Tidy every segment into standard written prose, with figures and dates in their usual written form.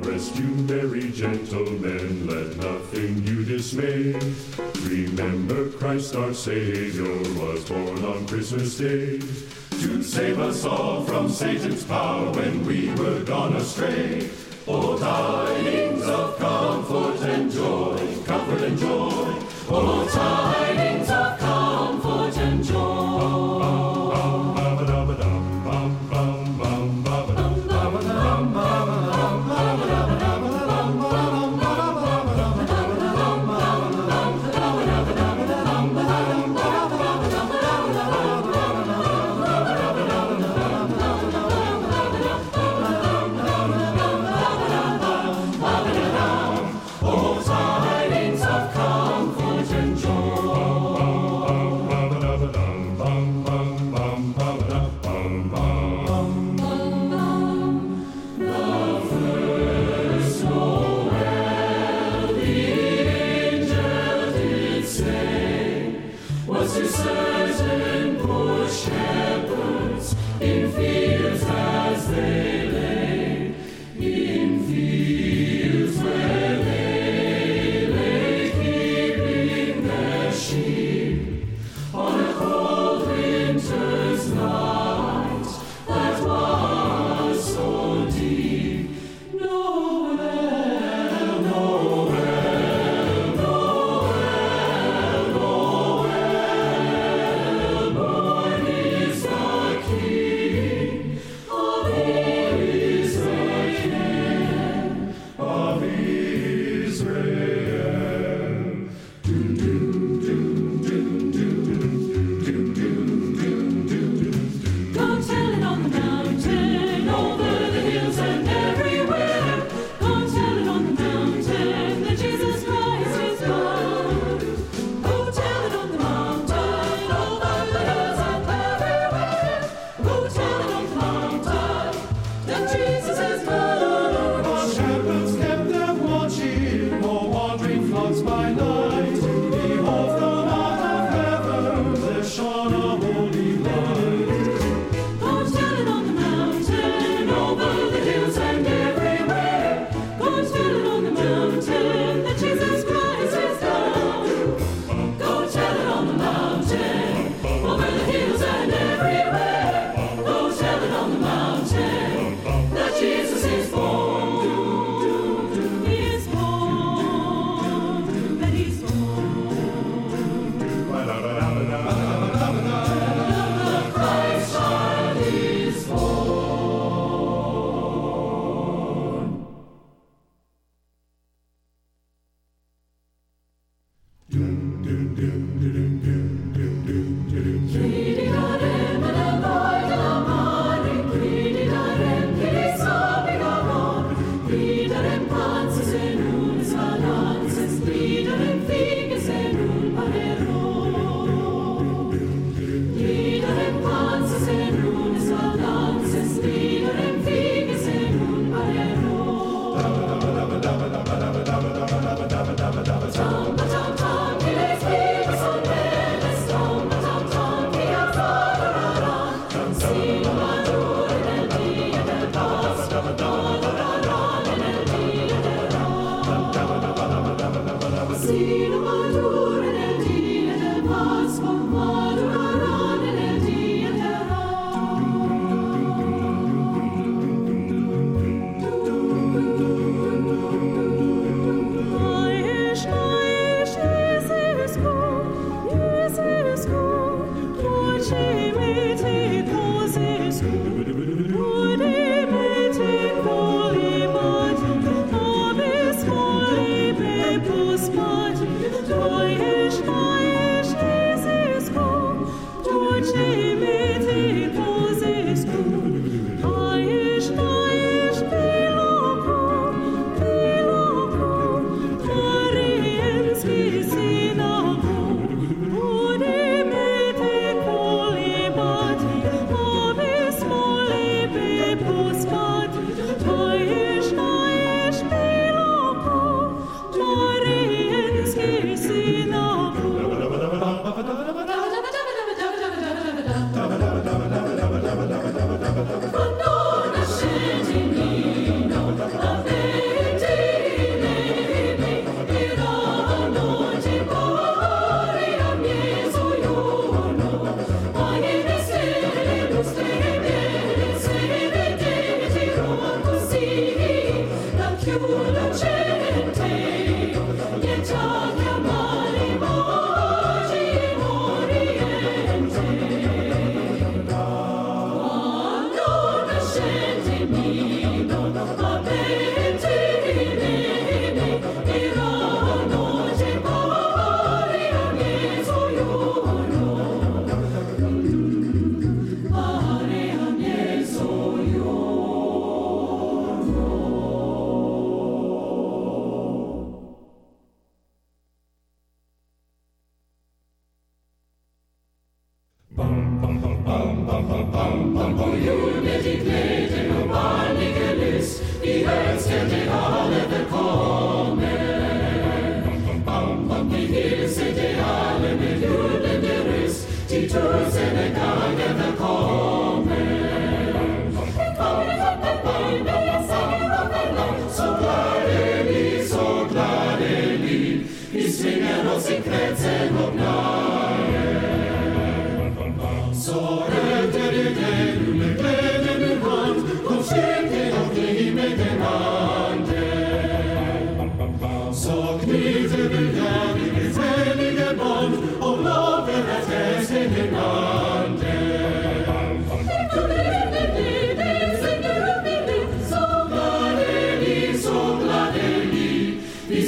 rest you merry gentlemen, let nothing you dismay. Remember Christ our Savior was born on Christmas Day, to save us all from Satan's power when we were gone astray. Oh, tidings of comfort and joy, comfort and joy. Oh, tidings of comfort and joy. Oh, tidings of comfort and joy.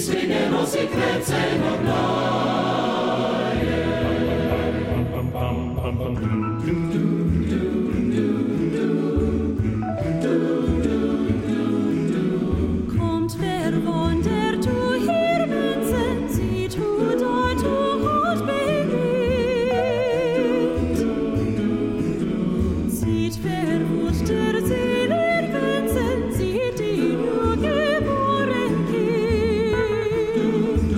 svingernos i kretsen av Kommt, wer wandert du hier Menschen, sieht du dort du Gott bewegt. Sieht wer wut der Seelen Menschen, sieht die nur geboren Kind.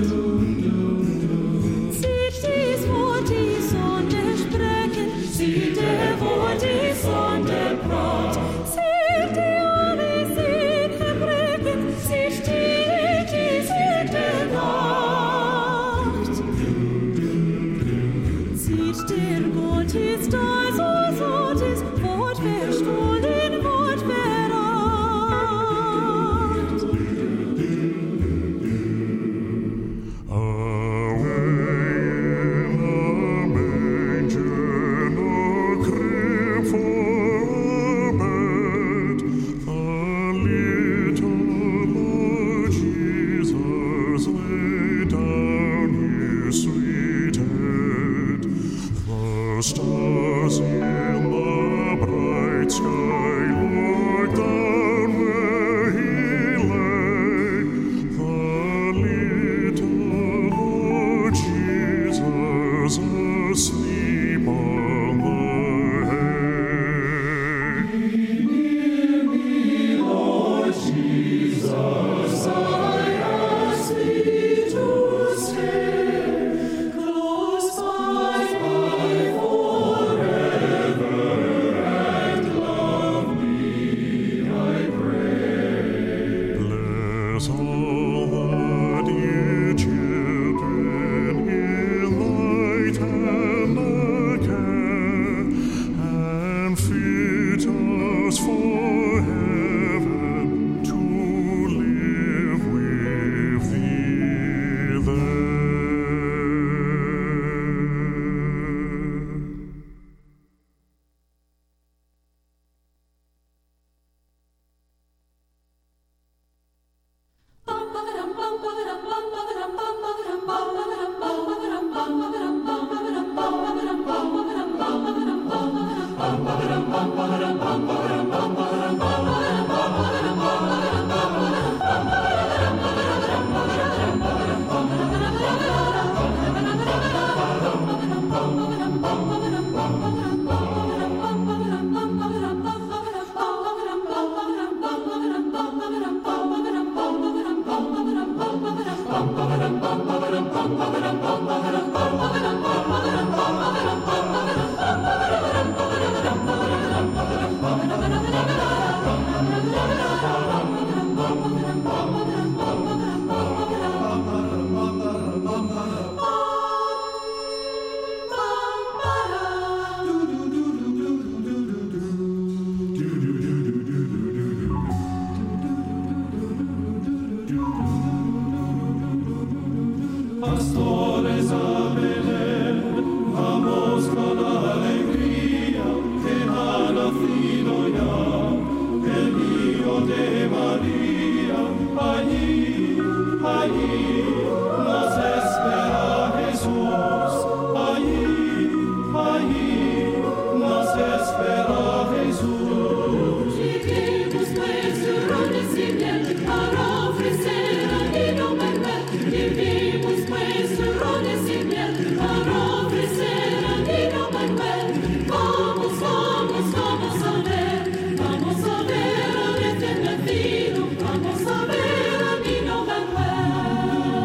Sieht dies, wo die Sonne sprechen, sieht der, wo die Sonne braucht, sieht die alle Seele brechen, sieht die Seele Nacht. Sieht der Gott ist da, so ist, Wort verstohlen, Wort verracht. Stars in the bright sky looked down where he lay, the little Lord Jesus asleep on the hay. Hear me, Lord Jesus, I ask thee to stay close by forever and love me, I pray. Bless all the dear children in thy tender care, and fit us for heaven to live with thee there. Pastores a Belén, vamos con alegría, que ha nacido ya el Hijo de María. Allí, allí nos espera Jesús. Allí, allí nos espera Jesús. Lleguemos nuestro nacimiento para ofrecer al niño Manuel. Lleguemos nuestro nacimiento para ofrecer al niño Manuel. Vamos, vamos, vamos a ver al recién nacido. Vamos a ver al niño Manuel.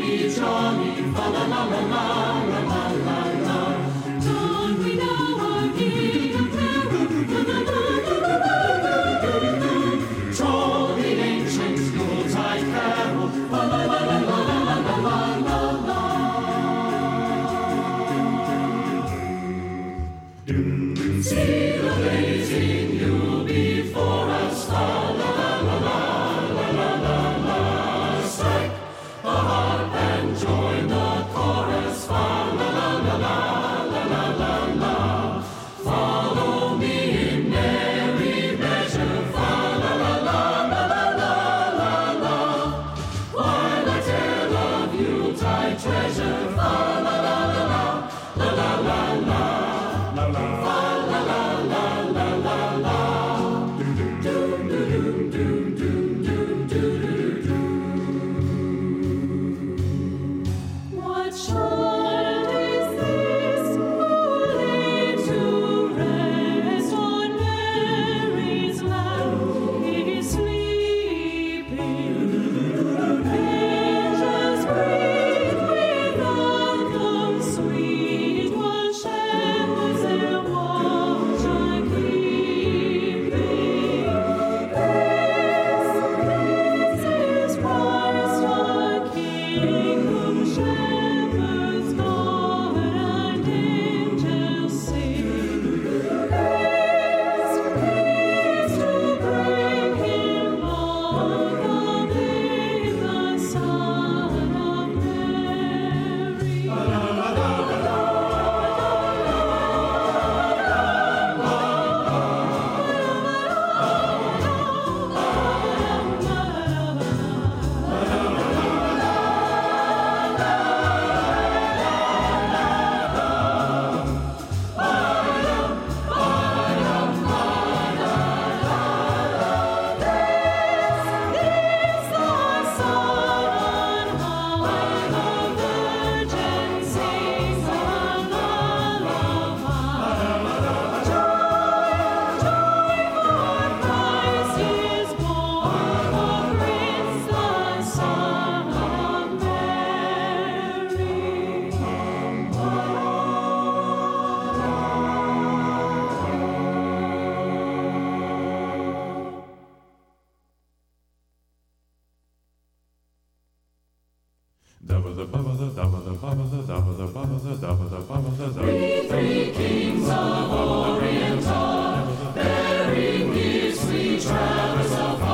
Three kings of Orient are, bearing gifts we traverse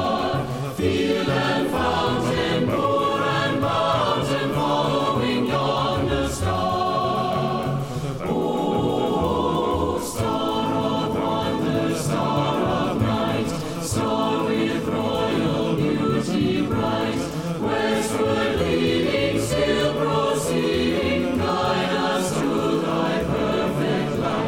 afar, field and fountain, moor and mountain, following yonder star. Oh, star of wonder, star of night, star with royal beauty bright, westward leading, still proceeding, guide us to thy perfect light.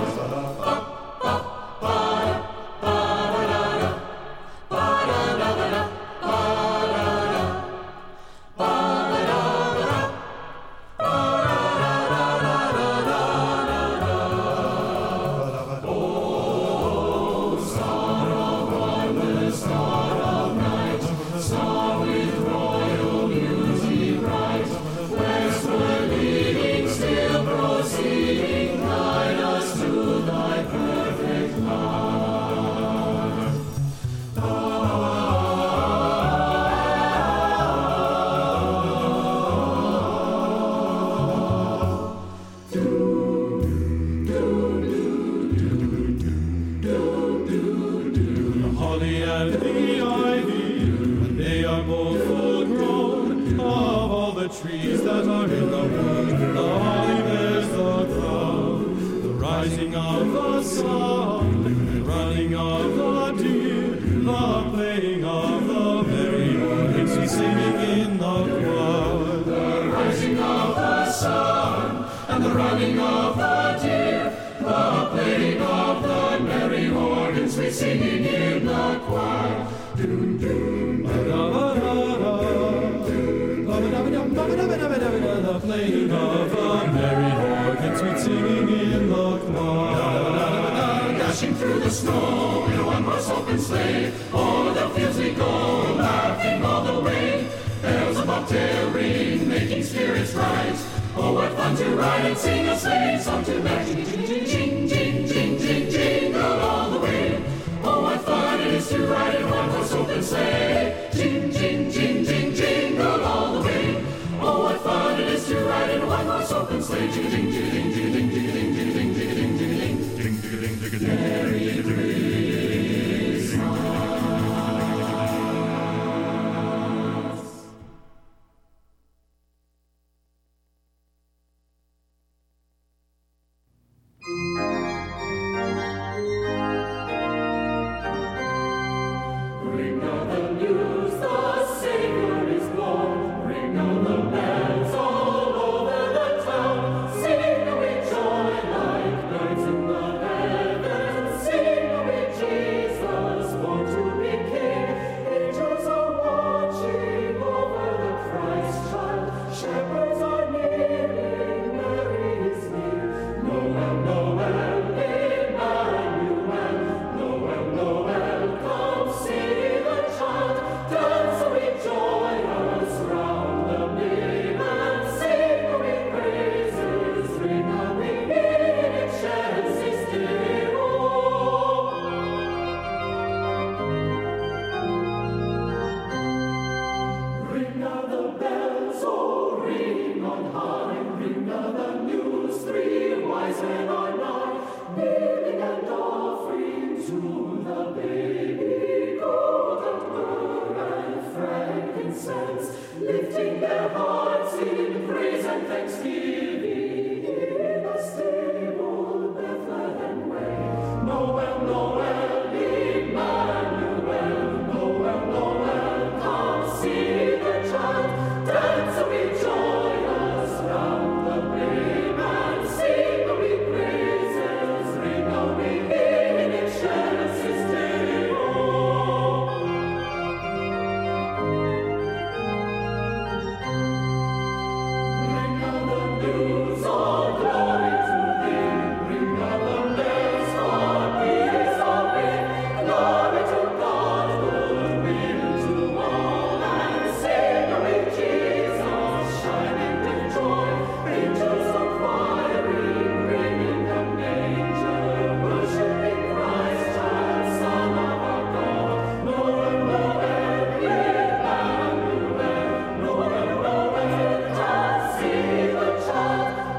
Holly and the ivy, when they are both full grown, of all the trees that are in the wood, the holly bears the crown. The rising of the sun, the running of the deer, the playing of the merry organs, we singing in the choir. The rising of the sun, and the running of the deer, the playing of the merry organs, we singing in the choir. Doom, doom, The playing of the merry organs, we singing in the choir. dashing through the snow in a one-horse open sleigh, o'er the fields we go, laughing all the way. Bells above tail ring, making spirits is right. Oh, what fun to ride and sing a sleighing song tonight. Jingle all the way. Oh, what fun it is to ride in one horse open sleigh. Jingle all the way. Oh, what fun it is to ride in one horse open sleigh. Merry Christmas. Ring out the news, the Savior is born. Ring out the bells all over the town. Sing with joy like nights in the heavens. Sing with Jesus, born to be King. Angels are watching over the Christ child. Shepherds are kneeling, Mary is near. Noel, Noel, Emmanuel. Noel, Noel, come see the child. Dance with joyous round the babe and sing with praises. Ring a ring in excelsis Deo. Ring out the bells, oh ring on high. Ring out the news, 3 wise men are nigh. Kneeling and offering to the baby gold and myrrh and frankincense, lifting their hearts in praise and thanksgiving in a stable Bethlehem way. Noel, Noel, Emmanuel. Noel, Noel, come see the child. Dance with joyous round the babe and sing with praises. Ring a ring in excelsis Deo. Ring out the news, all glory to Thee. Ring out the bells for peace of faith. Glory to God, goodwill to all, and sing with Jesus, shining with joy. Angels are choiring, ringing the manger, worshiping Christ, child, Son of our God. Noel, Noel, Emmanuel. Noel, Noel, come see the child.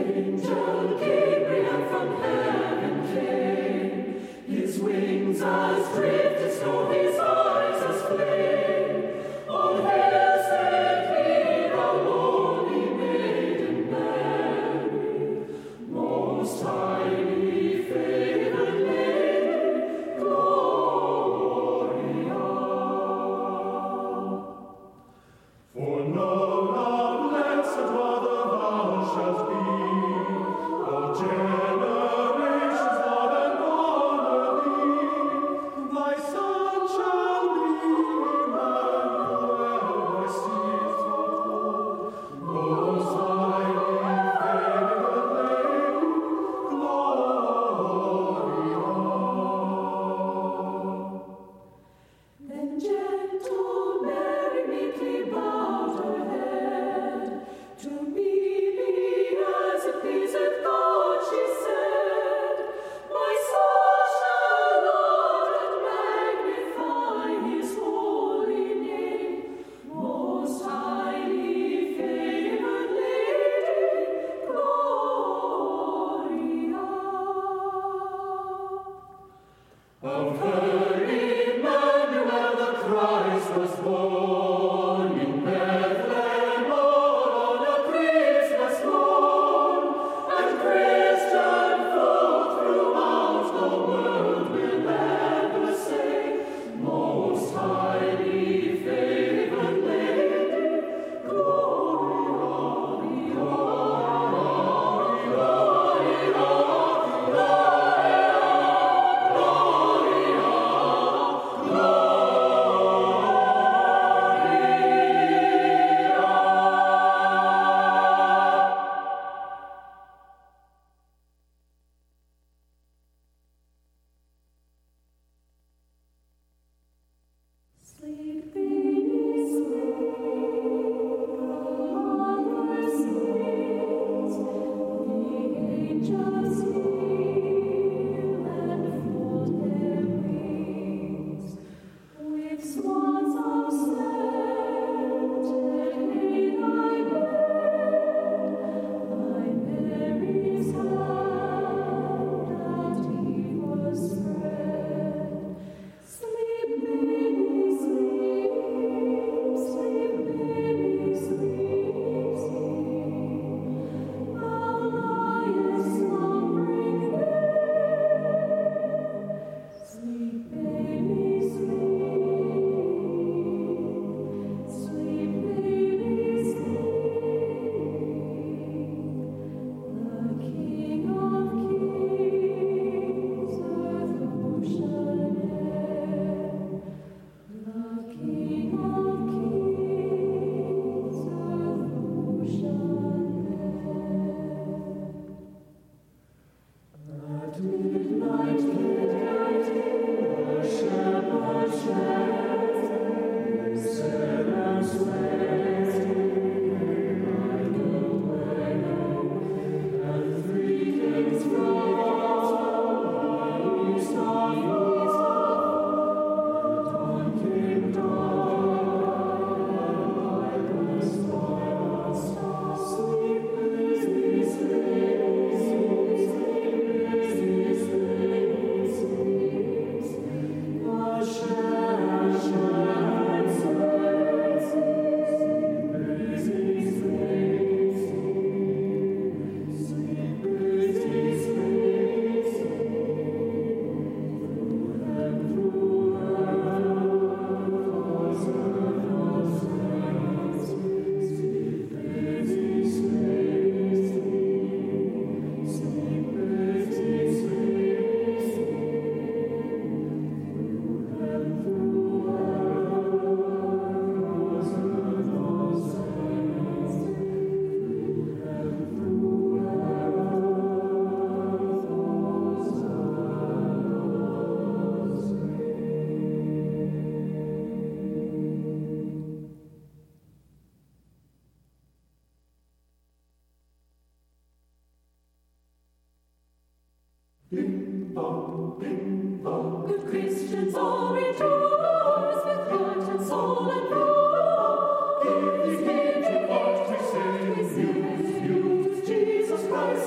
Bing bong, bing bong. Good Christians all rejoice with heart and soul and pride. Give heed to what we say. Use Jesus Christ.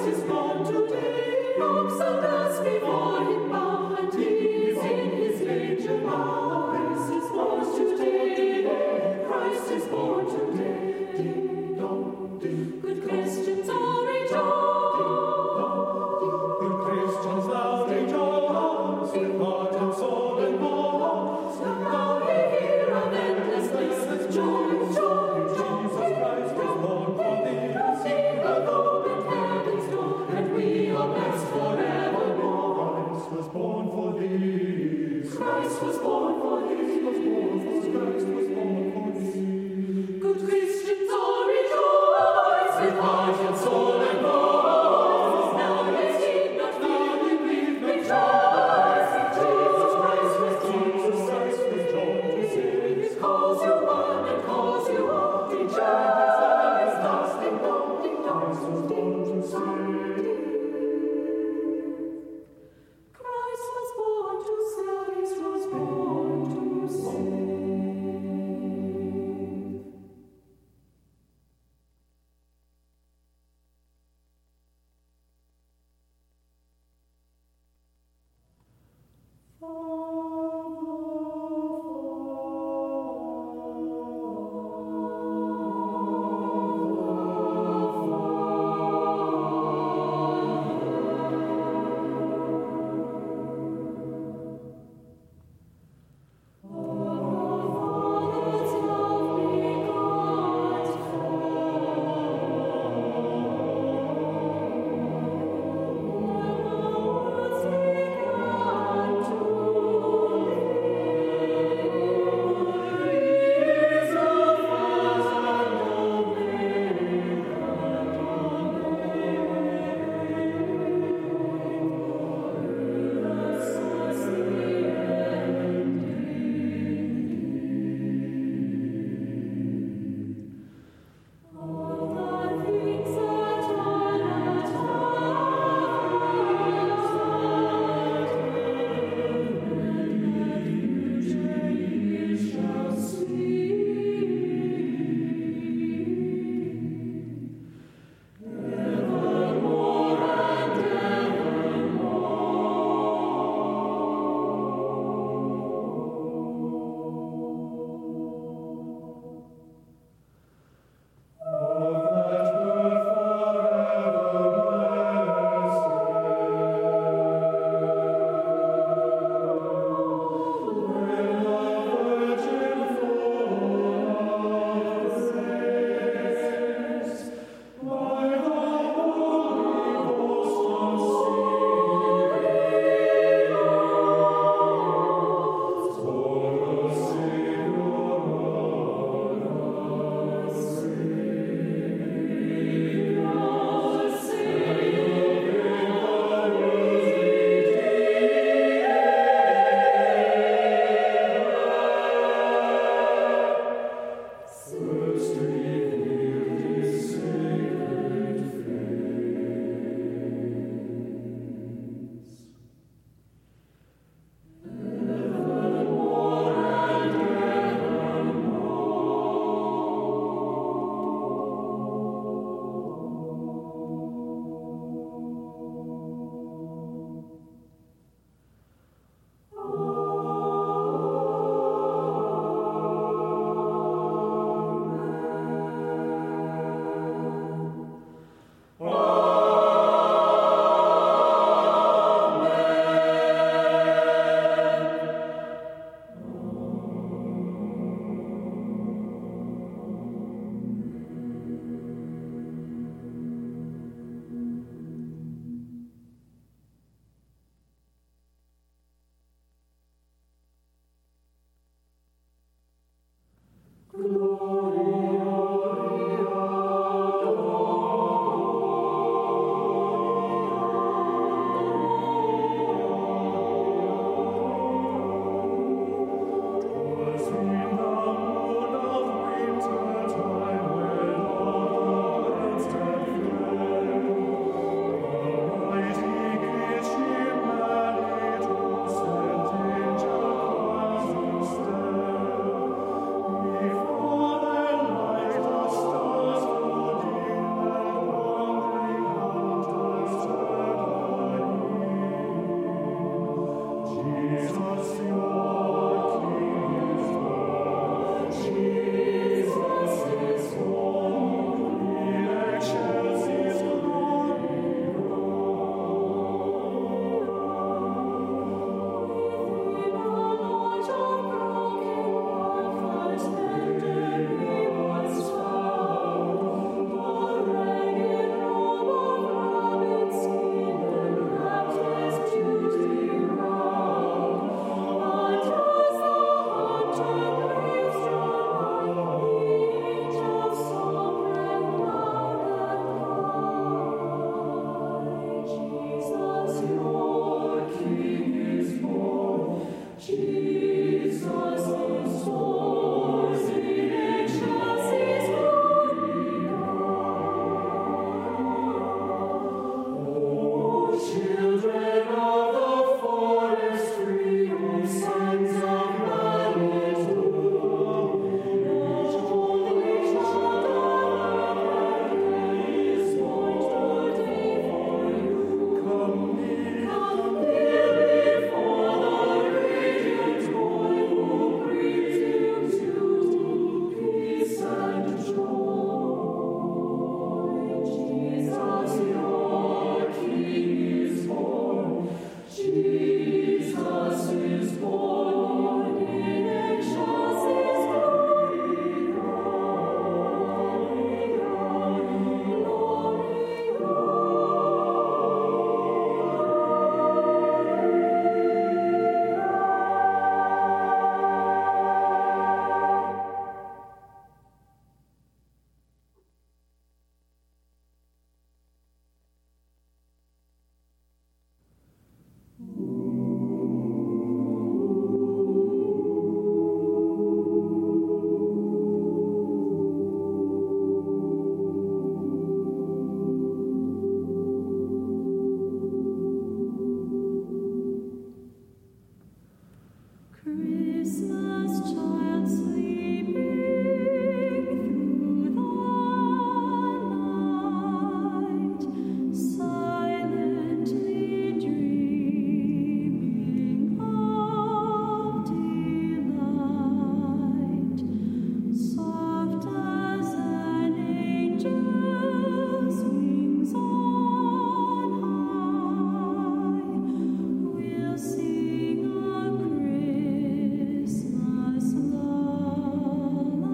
Sing a Christmas lullaby.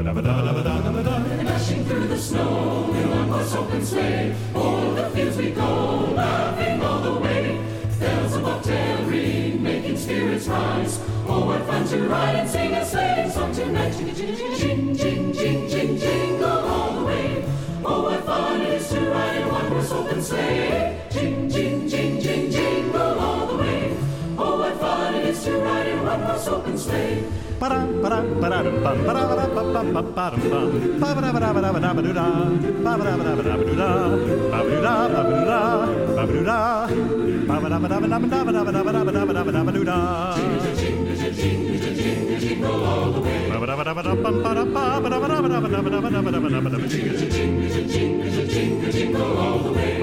Dashing through the snow in one horse open sleigh, o'er the fields we go, laughing all the way. Bells of bobtail ring, making spirits rise. Oh, what fun to ride and sing a sleighing song tonight. Jing, jing, jing, jing, jing, jing, jingle all the way. Oh, what fun it is to ride in one horse open sleigh. Jing, jing, jing, jing, jingle all the way. Oh, what fun it is to ride in one horse open sleigh. Jingle all the way. Jingle all the way.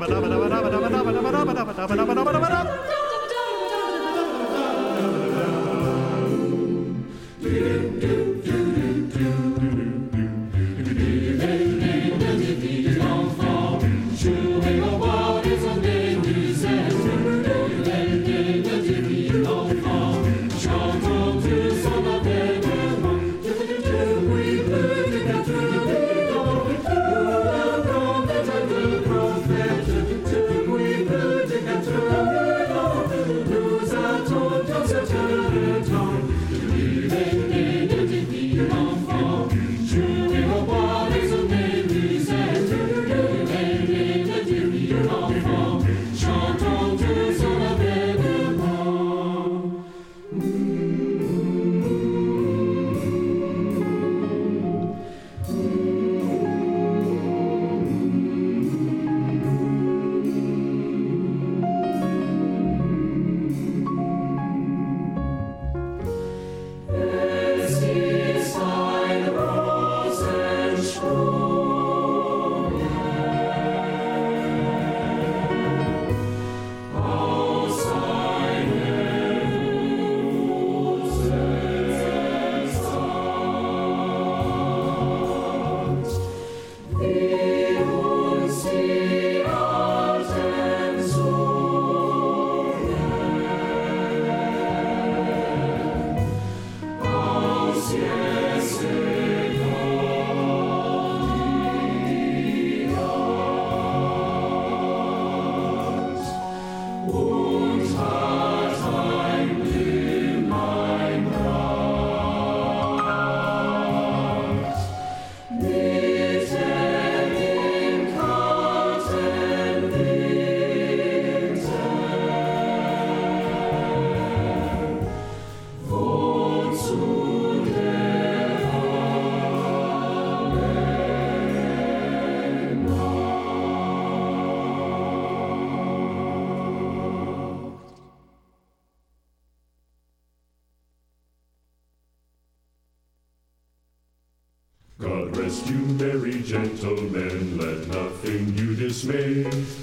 God rest you, merry gentlemen, let nothing you dismay.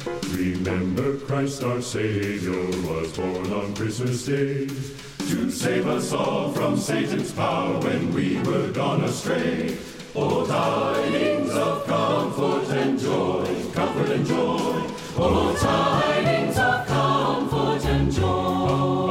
Remember Christ our Savior was born on Christmas Day, to save us all from Satan's power when we were gone astray. Oh, tidings of comfort and joy, comfort and joy. Oh, tidings of comfort and joy.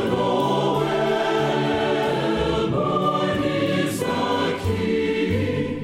King.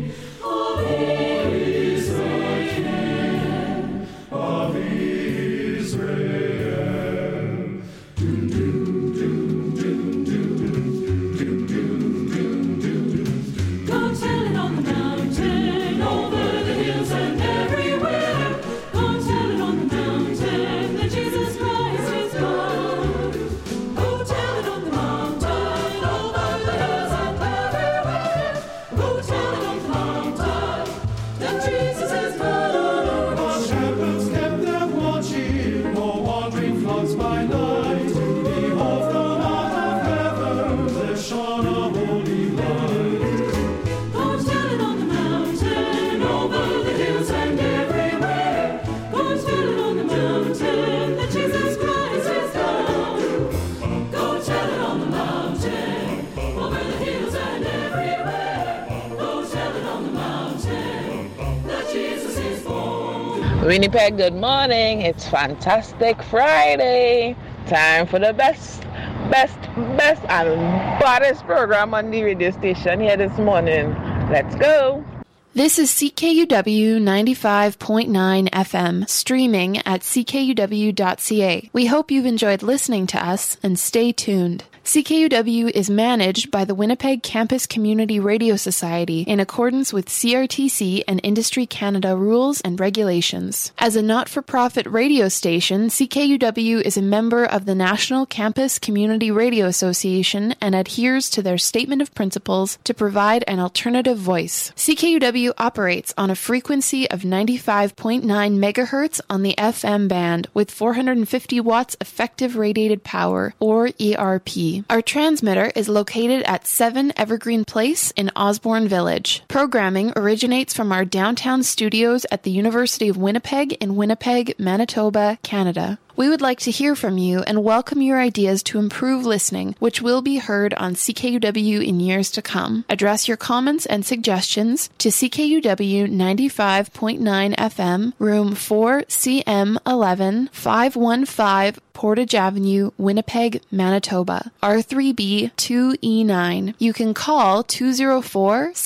Winnipeg, good morning. It's Fantastic Friday. Time for the best and baddest program on the radio station here this morning. Let's go. This is CKUW 95.9 FM, streaming at ckuw.ca. We hope you've enjoyed listening to us, and stay tuned. CKUW is managed by the Winnipeg Campus Community Radio Society in accordance with CRTC and Industry Canada rules and regulations. As a not-for-profit radio station, CKUW is a member of the National Campus Community Radio Association and adheres to their statement of principles to provide an alternative voice. CKUW operates on a frequency of 95.9 megahertz on the FM band with 450 watts effective radiated power, or ERP. Our transmitter is located at 7 Evergreen Place in Osborne Village. Programming originates from our downtown studios at the University of Winnipeg in Winnipeg, Manitoba, Canada. We would like to hear from you and welcome your ideas to improve listening, which will be heard on CKUW in years to come. Address your comments and suggestions to CKUW 95.9 FM, room 4CM11, 515 Portage Avenue, Winnipeg, Manitoba, R3B 2E9. You can call 204